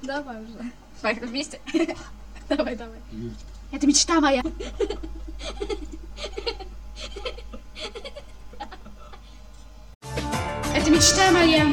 Давай уже. Поехали вместе. Давай, давай. Это мечта моя. Это мечта моя.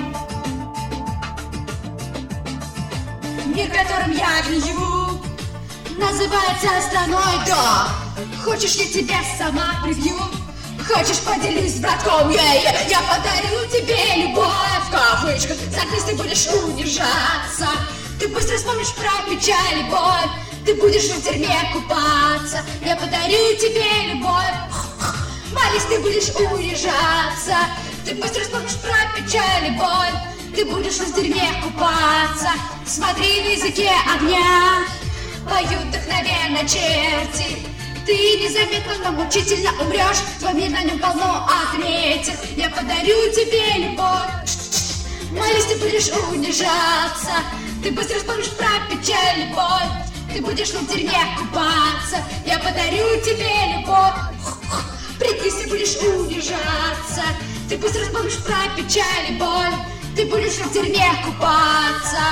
Мир, в котором я живу, называется страной, да. Хочешь, я тебя сама прибью? Хочешь, поделюсь с братком? Я подарю тебе любовь, в кавычках. Закрыть ты будешь унижаться. Ты быстро вспомнишь про печаль и боль. Ты будешь в тюрьме купаться. Я подарю тебе любовь. Молись, ты будешь унижаться. Ты быстро вспомнишь про печаль и боль. Ты будешь в тюрьме купаться. Смотри, на языке огня поют вдохновенно черти. Ты незаметно, но мучительно умрешь. Твой мир, на нем полно отметин. Я подарю тебе любовь. Молись, ты будешь унижаться. Ты быстро вспомнишь про печаль и боль. Ты будешь в тюрьме купаться. Я подарю тебе любовь. Прикрись, ты будешь унижаться. Ты быстро вспомнишь про печаль и боль. Ты будешь в тюрьме купаться.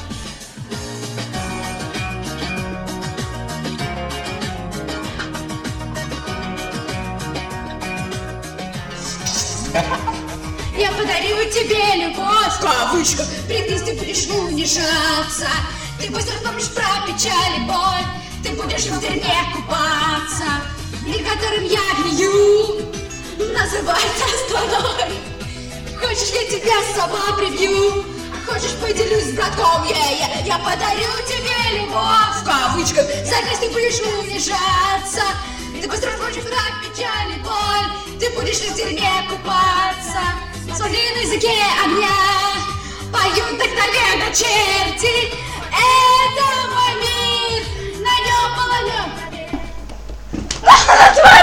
Я подарю тебе любовь, в кавычках. Прикрись, ты будешь унижаться. Ты быстро вспомнишь про печаль и боль. Ты будешь в тюрьме купаться. Мир, которым я грею, называется страной. Хочешь, я тебя сама прибью? Хочешь, поделюсь с братком? Я подарю тебе любовь, в кавычках. Закрыть, ты будешь унижаться. Ты быстро вспомнишь про печаль и боль. Ты будешь в тюрьме купаться. Смотри, на языке огня поют вдохновенно черти. Это мой мир, на нем полонен. Два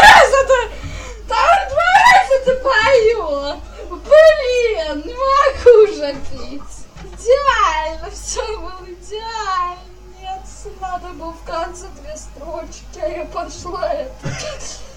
раза ты поет. Блин, не могу же пить. Идеально, все было идеально. Нет, надо было в конце 2 строчки, а я пошла это.